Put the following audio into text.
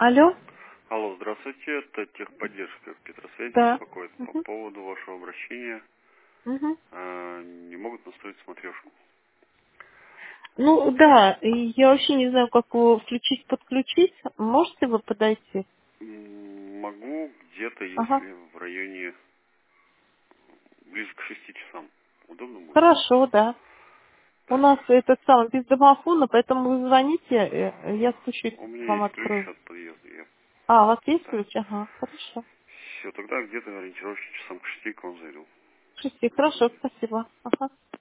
Алло? Алло, здравствуйте, это техподдержка Петросвязи Да. беспокоит по Мгм. поводу вашего обращения. Мгм. Не могут настроить смотрешку. Ну да, и я вообще не знаю, как его включить, подключить. Можете вы подойти? Могу где-то, Ага. если в районе ближе к 6 часам. Удобно будет? Хорошо, да. У Так, нас этот самый без домофона, поэтому вы звоните, я спущусь, у меня вам есть ключ открою. от подъезда. А, у вас есть Да. ключ? Ага, хорошо. Все, тогда где-то ориентировочно часам к 6 к вам зайду. К 6, хорошо, спасибо. Ага.